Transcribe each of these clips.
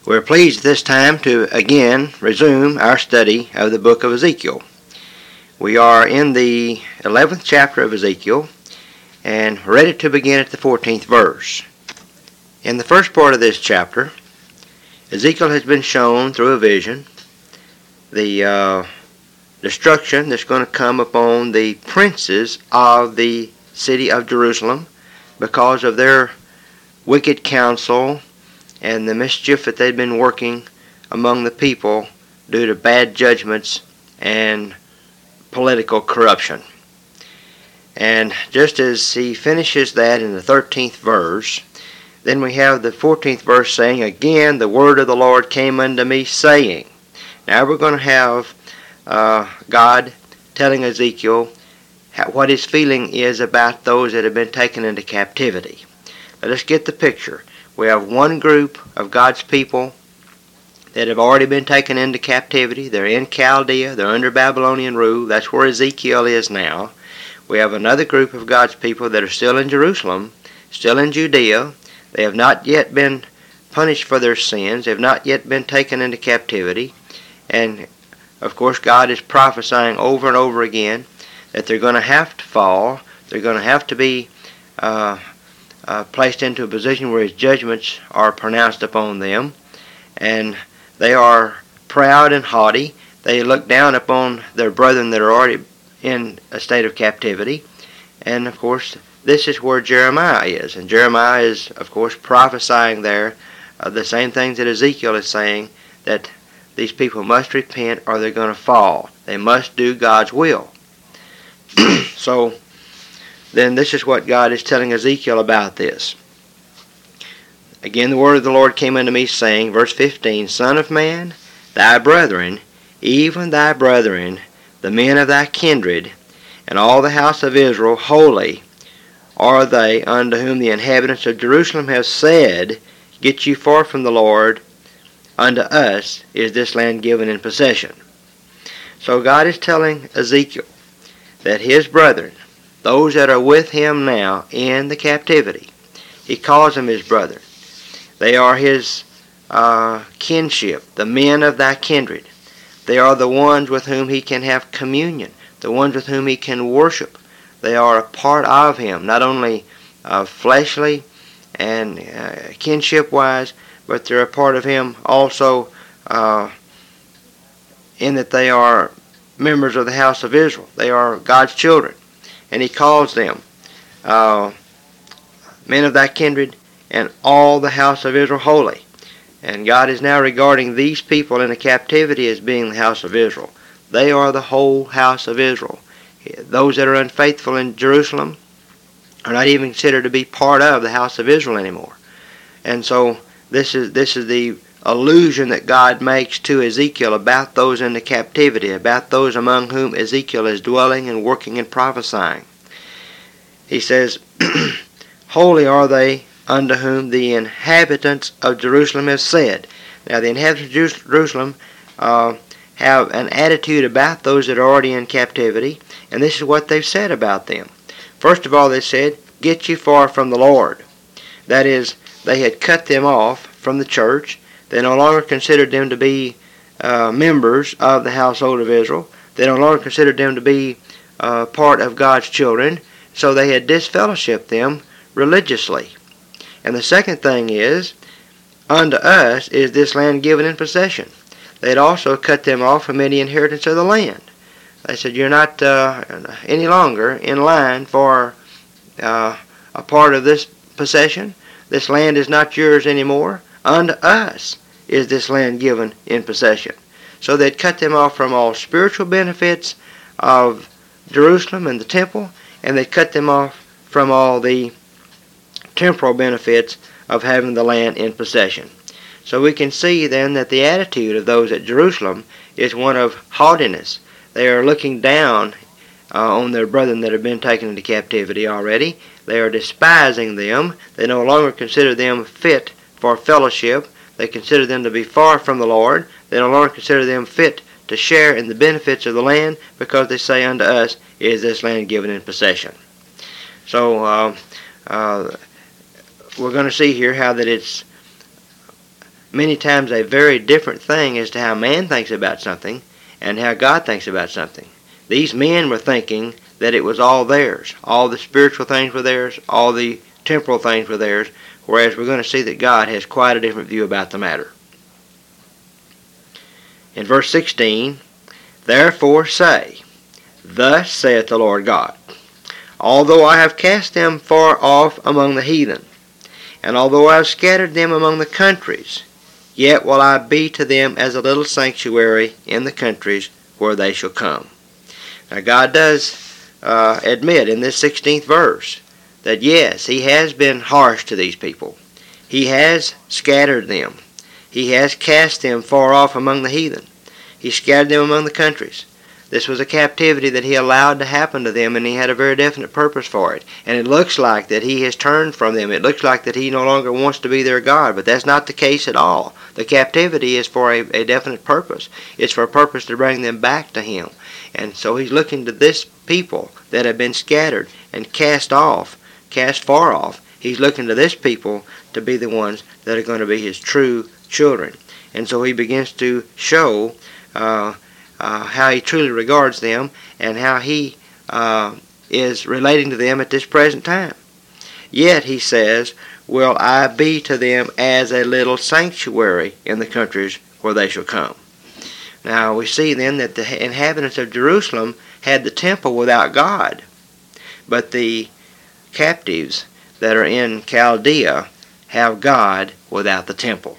We're pleased at this time to again resume our study of the book of Ezekiel. We are in the 11th chapter of Ezekiel and ready to begin at the 14th verse. In the first part of this chapter, Ezekiel has been shown through a vision the destruction that's going to come upon the princes of the city of Jerusalem because of their wicked counsel and the mischief that they've been working among the people due to bad judgments and political corruption. And just as he finishes that in the 13th verse, then we have the 14th verse saying, "Again the word of the Lord came unto me, saying." Now we're going to have God telling Ezekiel what his feeling is about those that have been taken into captivity. Let us get the picture. We have one group of God's people that have already been taken into captivity. They're in Chaldea. They're under Babylonian rule. That's where Ezekiel is now. We have another group of God's people that are still in Jerusalem, still in Judea. They have not yet been punished for their sins. They have not yet been taken into captivity. And, of course, God is prophesying over and over again that they're going to have to fall. They're going to have to be placed into a position where his judgments are pronounced upon them. And they are proud and haughty. They look down upon their brethren that are already in a state of captivity. And, of course, this is where Jeremiah is. And Jeremiah is, of course, prophesying there the same things that Ezekiel is saying, that these people must repent or they're going to fall. They must do God's will. So then this is what God is telling Ezekiel about this. Again, the word of the Lord came unto me, saying, verse 15, "Son of man, thy brethren, even thy brethren, the men of thy kindred, and all the house of Israel, holy are they, unto whom the inhabitants of Jerusalem have said, Get you far from the Lord, unto us is this land given in possession." So God is telling Ezekiel that his brethren, those that are with him now in the captivity, he calls them his brethren. They are his kinship, the men of thy kindred. They are the ones with whom he can have communion, the ones with whom he can worship. They are a part of him, not only fleshly and kinship-wise, but they're a part of him also in that they are members of the house of Israel. They are God's children. And he calls them men of thy kindred and all the house of Israel holy. And God is now regarding these people in the captivity as being the house of Israel. They are the whole house of Israel. Those that are unfaithful in Jerusalem are not even considered to be part of the house of Israel anymore. And so this is the allusion that God makes to Ezekiel about those in the captivity, about those among whom Ezekiel is dwelling and working and prophesying. He says, "Holy are they unto whom the inhabitants of Jerusalem have said." Now the inhabitants of Jerusalem have an attitude about those that are already in captivity, and this is what they've said about them. First of all, they said, "Get you far from the Lord." That is, they had cut them off from the church. They no longer considered them to be members of the household of Israel. They no longer considered them to be part of God's children. So they had disfellowshipped them religiously. And the second thing is, "Unto us is this land given in possession." They had also cut them off from any inheritance of the land. They said, "You're not any longer in line for a part of this possession. This land is not yours anymore. Unto us is this land given in possession." So they'd cut them off from all spiritual benefits of Jerusalem and the temple, and they'd cut them off from all the temporal benefits of having the land in possession. So we can see then that the attitude of those at Jerusalem is one of haughtiness. They are looking down on their brethren that have been taken into captivity already. They are despising them. They no longer consider them fit for fellowship. They consider them to be far from the Lord. They no longer consider them fit to share in the benefits of the land, because they say, "Unto us is this land given in possession." So we're going to see here how that it's many times a very different thing as to how man thinks about something and how God thinks about something. These men were thinking that it was all theirs. All the spiritual things were theirs, all the temporal things were theirs, whereas we're going to see that God has quite a different view about the matter. In verse 16, therefore say, thus saith the Lord God, although I have cast them far off among the heathen, and although I have scattered them among the countries, yet will I be to them as a little sanctuary in the countries where they shall come. Now God does admit in this 16th verse that yes, He has been harsh to these people. He has scattered them. He has cast them far off among the heathen. He scattered them among the countries. This was a captivity that He allowed to happen to them, and He had a very definite purpose for it. And it looks like that He has turned from them. It looks like that He no longer wants to be their God, but that's not the case at all. The captivity is for a definite purpose. It's for a purpose to bring them back to Him. And so He's looking to this people that have been scattered and cast far off. He's looking to this people to be the ones that are going to be His true children. And so He begins to show how He truly regards them and how He is relating to them at this present time. Yet, He says, will I be to them as a little sanctuary in the countries where they shall come. Now, we see then that the inhabitants of Jerusalem had the temple without God, but the captives that are in Chaldea have God without the temple.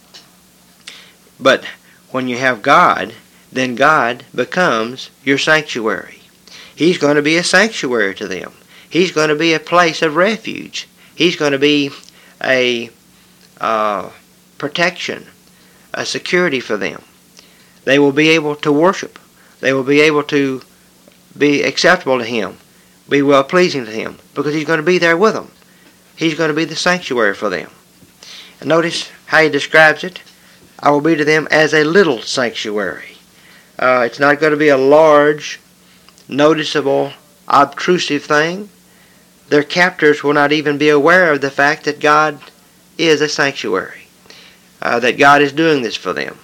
But when you have God, then God becomes your sanctuary. He's going to be a sanctuary to them. He's going to be a place of refuge. He's going to be a protection, a security for them. They will be able to worship. They will be able to be acceptable to Him, be well-pleasing to Him, because He's going to be there with them. He's going to be the sanctuary for them. And notice how He describes it. I will be to them as a little sanctuary. It's not going to be a large, noticeable, obtrusive thing. Their captors will not even be aware of the fact that God is a sanctuary, that God is doing this for them.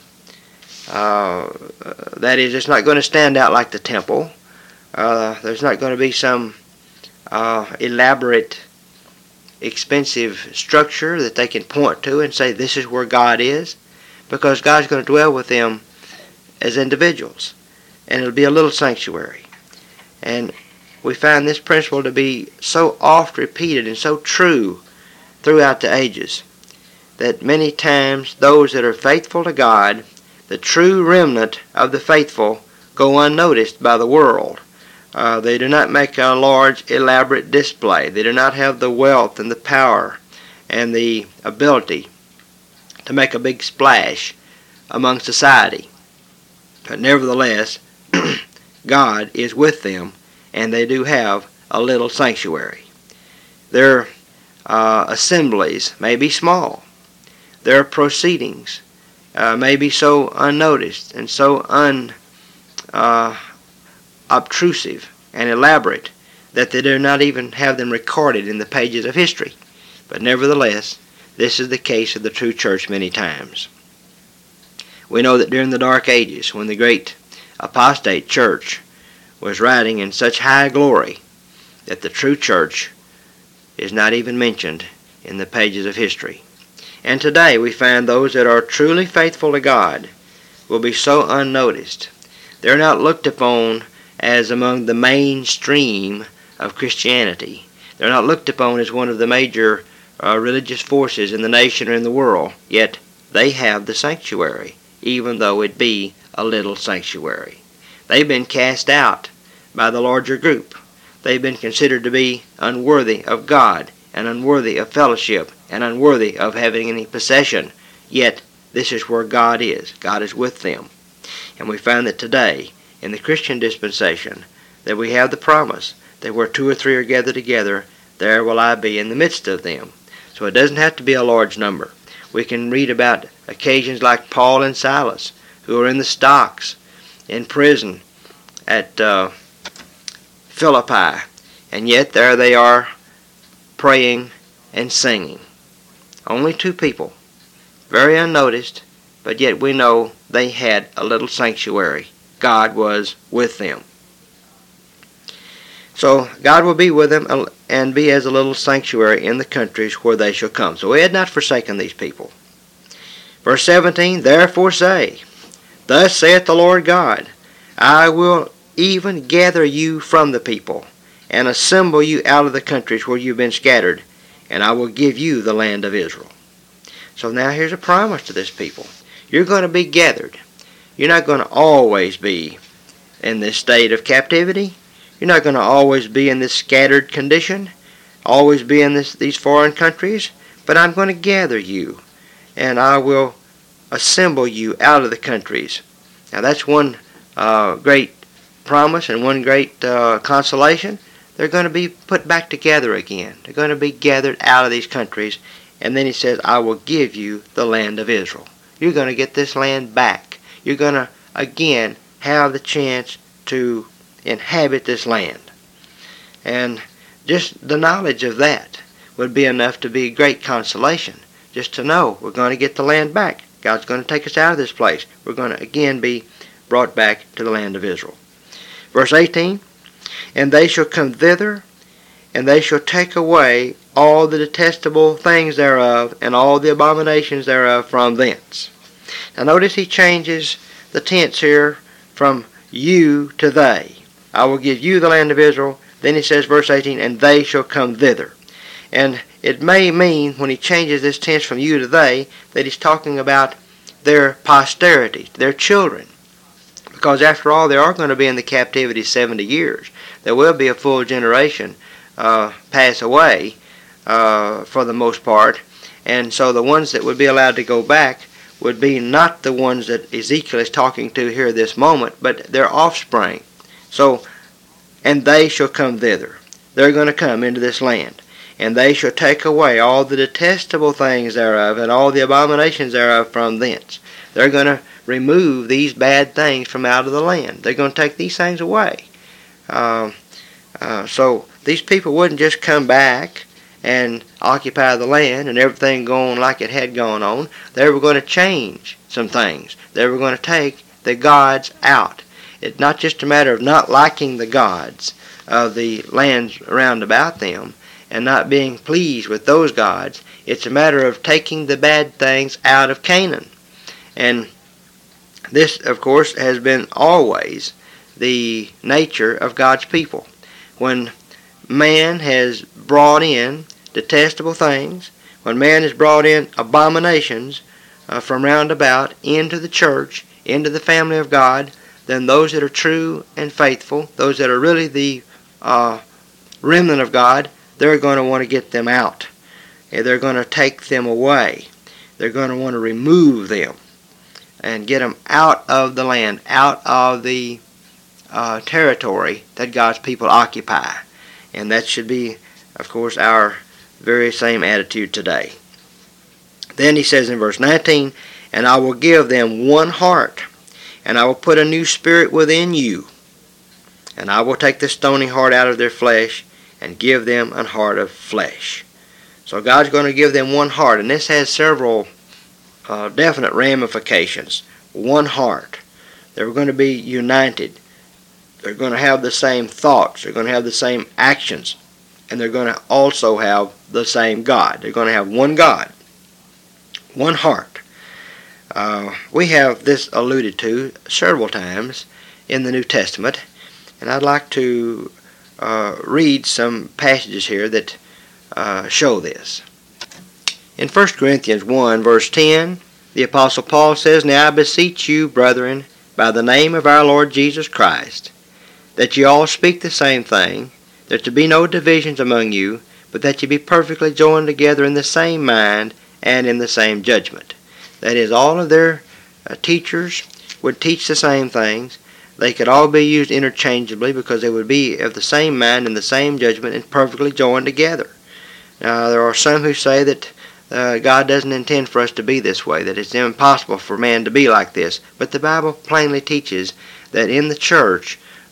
That is, it's not going to stand out like the temple. There's not going to be some elaborate, expensive structure that they can point to and say this is where God is, because God's going to dwell with them as individuals, and it'll be a little sanctuary. And we find this principle to be so oft repeated and so true throughout the ages that many times those that are faithful to God, the true remnant of the faithful, go unnoticed by the world. They do not make a large, elaborate display. They do not have the wealth and the power and the ability to make a big splash among society. But nevertheless, God is with them, and they do have a little sanctuary. Their assemblies may be small. Their proceedings may be so unnoticed and so unobtrusive and elaborate that they do not even have them recorded in the pages of history. But nevertheless, this is the case of the true church many times. We know that during the Dark Ages, when the great apostate church was riding in such high glory, that the true church is not even mentioned in the pages of history. And today we find those that are truly faithful to God will be so unnoticed. They're not looked upon as among the mainstream of Christianity. They're not looked upon as one of the major religious forces in the nation or in the world, yet they have the sanctuary, even though it be a little sanctuary. They've been cast out by the larger group. They've been considered to be unworthy of God and unworthy of fellowship and unworthy of having any possession, yet this is where God is. God is with them. And we find that today, in the Christian dispensation, that we have the promise that where two or three are gathered together, there will I be in the midst of them. So it doesn't have to be a large number. We can read about occasions like Paul and Silas, who are in the stocks, in prison at Philippi, and yet there they are praying and singing. Only two people, very unnoticed, but yet we know they had a little sanctuary. God was with them. So God will be with them and be as a little sanctuary in the countries where they shall come. So he had not forsaken these people. Verse 17, therefore say, thus saith the Lord God, I will even gather you from the people, and assemble you out of the countries where you've been scattered, and I will give you the land of Israel. So now here's a promise to this people. You're going to be gathered. You're not going to always be in this state of captivity. You're not going to always be in this scattered condition, always be in these foreign countries, but I'm going to gather you, and I will assemble you out of the countries. Now that's one great promise and one great consolation. They're going to be put back together again. They're going to be gathered out of these countries, and then he says, I will give you the land of Israel. You're going to get this land back. You're going to, again, have the chance to inhabit this land. And just the knowledge of that would be enough to be great consolation. Just to know we're going to get the land back. God's going to take us out of this place. We're going to again be brought back to the land of Israel. Verse 18, and they shall come thither, and they shall take away all the detestable things thereof, and all the abominations thereof from thence. Now notice he changes the tense here from you to they. I will give you the land of Israel. Then he says, verse 18, and they shall come thither. And it may mean, when he changes this tense from you to they, that he's talking about their posterity, their children. Because after all, they are going to be in the captivity 70 years. There will be a full generation pass away for the most part. And so the ones that would be allowed to go back would be not the ones that Ezekiel is talking to here this moment, but their offspring. So, and they shall come thither. They're going to come into this land. And they shall take away all the detestable things thereof, and all the abominations thereof from thence. They're going to remove these bad things from out of the land. They're going to take these things away. So these people wouldn't just come back and occupy the land and everything going like it had gone on. They were going to change some things. They were going to take the gods out. It's not just a matter of not liking the gods of the lands around about them and not being pleased with those gods. It's a matter of taking the bad things out of Canaan. And this, of course, has been always the nature of God's people. When man has brought in detestable things, when man has brought in abominations from round about into the church, into the family of God, then those that are true and faithful, those that are really the remnant of God, they're going to want to get them out. They're going to take them away. They're going to want to remove them and get them out of the land, out of the territory that God's people occupy. And that should be, of course, our very same attitude today. Then he says in verse 19, and I will give them one heart, and I will put a new spirit within you, and I will take the stony heart out of their flesh, and give them an heart of flesh. So God's going to give them one heart, and this has several definite ramifications. One heart. They're going to be united. They're going to have the same thoughts. They're going to have the same actions. And they're going to also have the same God. They're going to have one God. One heart. We have this alluded to several times in the New Testament. And I'd like to read some passages here that show this. In 1 Corinthians 1, verse 10, the Apostle Paul says, now I beseech you, brethren, by the name of our Lord Jesus Christ, that ye all speak the same thing, that there be no divisions among you, but that ye be perfectly joined together in the same mind and in the same judgment. That is, all of their teachers would teach the same things. They could all be used interchangeably because they would be of the same mind and the same judgment and perfectly joined together. Now, there are some who say that God doesn't intend for us to be this way, that it's impossible for man to be like this. But the Bible plainly teaches that in the church,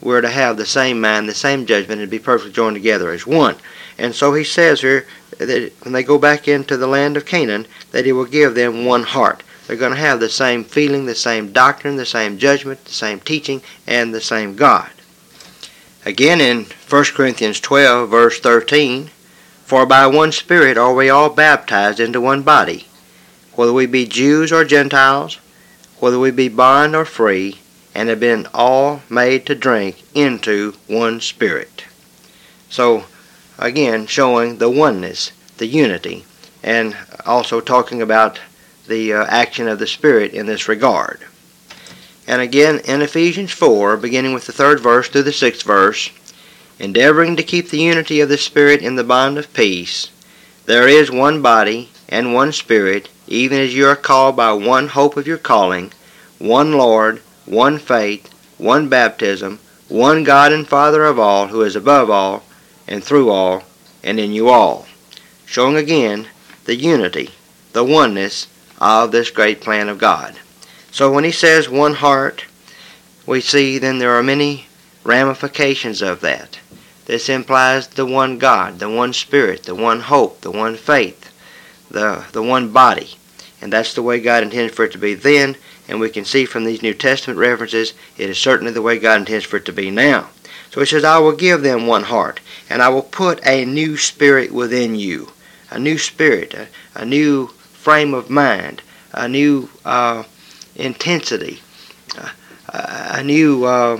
we're to have the same mind, the same judgment, and be perfectly joined together as one. And so he says here that when they go back into the land of Canaan, that he will give them one heart. They're going to have the same feeling, the same doctrine, the same judgment, the same teaching, and the same God. Again in 1 Corinthians 12, verse 13, "For by one Spirit are we all baptized into one body, whether we be Jews or Gentiles, whether we be bond or free, and have been all made to drink into one Spirit." So, again, showing the oneness, the unity, and also talking about the action of the Spirit in this regard. And again, in Ephesians 4, beginning with the 3rd verse through the 6th verse, "Endeavoring to keep the unity of the Spirit in the bond of peace, there is one body and one Spirit, even as you are called by one hope of your calling, one Lord, one faith, one baptism, one God and Father of all, who is above all, and through all, and in you all." Showing again the unity, the oneness of this great plan of God. So when he says one heart, we see then there are many ramifications of that. This implies the one God, the one Spirit, the one hope, the one faith, the one body. And that's the way God intends for it to be then, and we can see from these New Testament references, it is certainly the way God intends for it to be now. So he says, "I will give them one heart, and I will put a new spirit within you." A new spirit, a new frame of mind, a new intensity, a new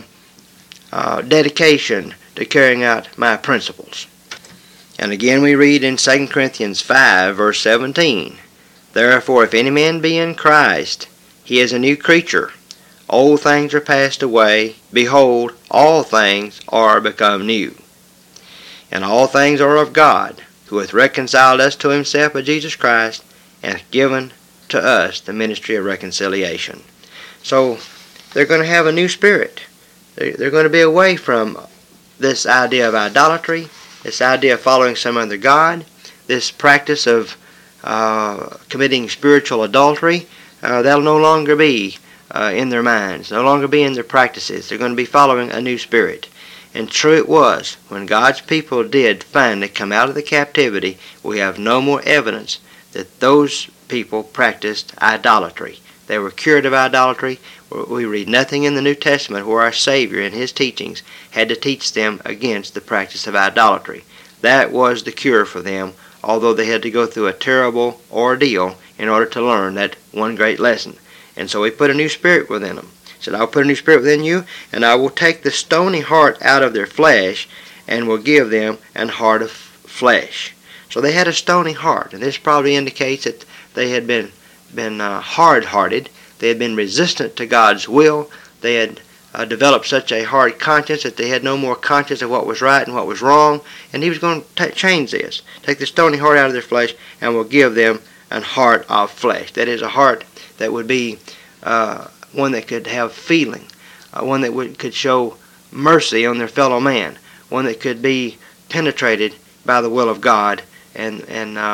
dedication to carrying out my principles. And again we read in 2 Corinthians 5, verse 17, "Therefore if any man be in Christ, he is a new creature. Old things are passed away. Behold, all things are become new. And all things are of God, who hath reconciled us to himself by Jesus Christ, and hath given to us the ministry of reconciliation." So they're going to have a new spirit. They're going to be away from this idea of idolatry, this idea of following some other God, this practice of committing spiritual adultery. That'll no longer be in their minds, no longer be in their practices. They're going to be following a new spirit. And true it was, when God's people did finally come out of the captivity, we have no more evidence that those people practiced idolatry. They were cured of idolatry. We read nothing in the New Testament where our Savior in his teachings had to teach them against the practice of idolatry. That was the cure for them, although they had to go through a terrible ordeal in order to learn that one great lesson. And so he put a new spirit within them. He said, "I'll put a new spirit within you, and I will take the stony heart out of their flesh, and will give them an heart of flesh." So they had a stony heart, and this probably indicates that they had been hard-hearted. They had been resistant to God's will. They had developed such a hard conscience that they had no more conscience of what was right and what was wrong. And he was going to change this. Take the stony heart out of their flesh, and will give them an heart of flesh. That is, a heart that would be one that could have feeling, one that could show mercy on their fellow man, one that could be penetrated by the will of God, and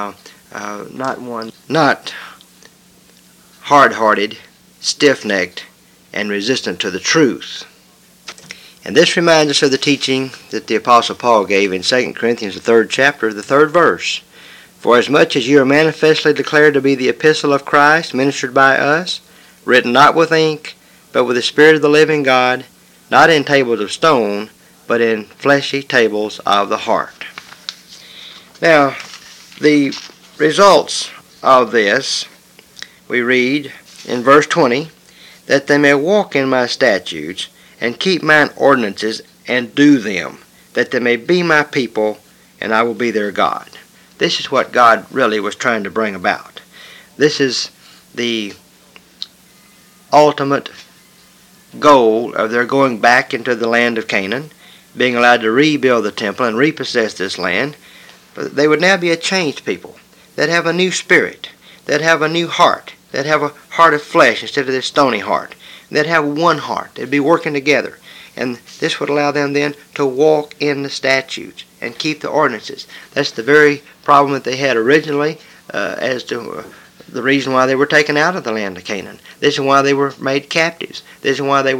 not hard-hearted, stiff-necked, and resistant to the truth. And this reminds us of the teaching that the Apostle Paul gave in 2 Corinthians, the 3rd chapter, the 3rd verse. "For as much as you are manifestly declared to be the epistle of Christ, ministered by us, written not with ink, but with the Spirit of the living God, not in tables of stone, but in fleshy tables of the heart." Now, the results of this, we read in verse 20, "That they may walk in my statutes, and keep mine ordinances, and do them, that they may be my people, and I will be their God." This is what God really was trying to bring about. This is the ultimate goal of their going back into the land of Canaan, being allowed to rebuild the temple and repossess this land. But they would now be a changed people. They'd have a new spirit. They'd have a new heart. They'd have a heart of flesh instead of this stony heart. They'd have one heart. They'd be working together. And this would allow them then to walk in the statutes and keep the ordinances. That's the very problem that they had originally as to the reason why they were taken out of the land of Canaan. This is why they were made captives. This is why they were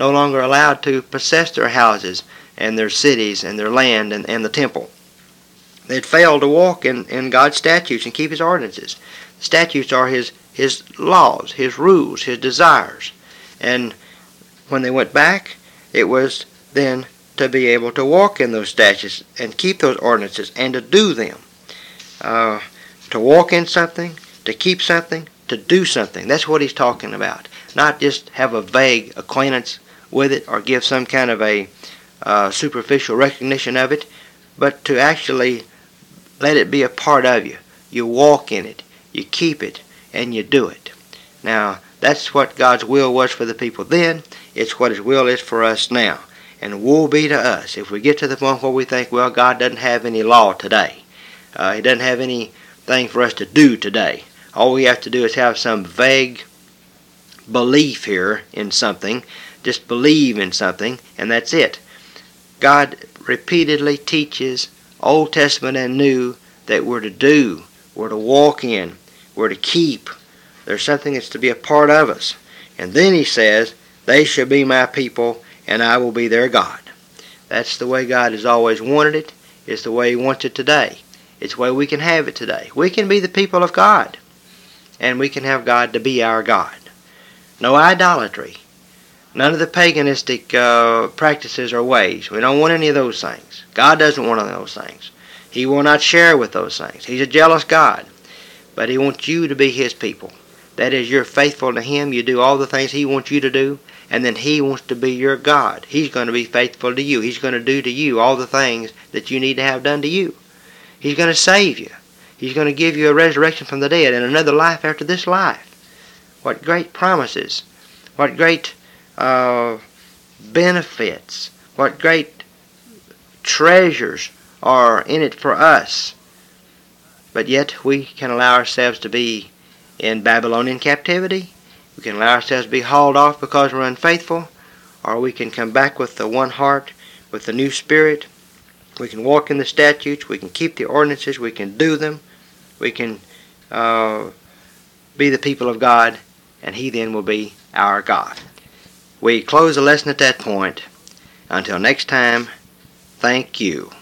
no longer allowed to possess their houses and their cities and their land and the temple. They'd failed to walk in God's statutes and keep His ordinances. The statutes are His laws, His rules, His desires. And when they went back, it was then to be able to walk in those statutes and keep those ordinances and to do them. To walk in something, to keep something, to do something. That's what He's talking about. Not just have a vague acquaintance with it or give some kind of a superficial recognition of it, but to actually let it be a part of you. You walk in it, you keep it, and you do it. Now, that's what God's will was for the people then. It's what His will is for us now. And woe be to us if we get to the point where we think, well, God doesn't have any law today. He doesn't have anything for us to do today. All we have to do is have some vague belief here in something. Just believe in something, and that's it. God repeatedly teaches, Old Testament and New, that we're to do, we're to walk in, we're to keep. There's something that's to be a part of us. And then He says, they shall be my people, and I will be their God. That's the way God has always wanted it. It's the way He wants it today. It's the way we can have it today. We can be the people of God, and we can have God to be our God. No idolatry. None of the paganistic practices or ways. We don't want any of those things. God doesn't want any of those things. He will not share with those things. He's a jealous God. But He wants you to be His people. That is, you're faithful to Him. You do all the things He wants you to do. And then He wants to be your God. He's going to be faithful to you. He's going to do to you all the things that you need to have done to you. He's going to save you. He's going to give you a resurrection from the dead and another life after this life. What great promises. What great benefits. What great treasures are in it for us. But yet we can allow ourselves to be in Babylonian captivity. We can allow ourselves to be hauled off because we're unfaithful. Or we can come back with the one heart, with the new spirit. We can walk in the statutes. We can keep the ordinances. We can do them. We can be the people of God. And He then will be our God. We close the lesson at that point. Until next time, thank you.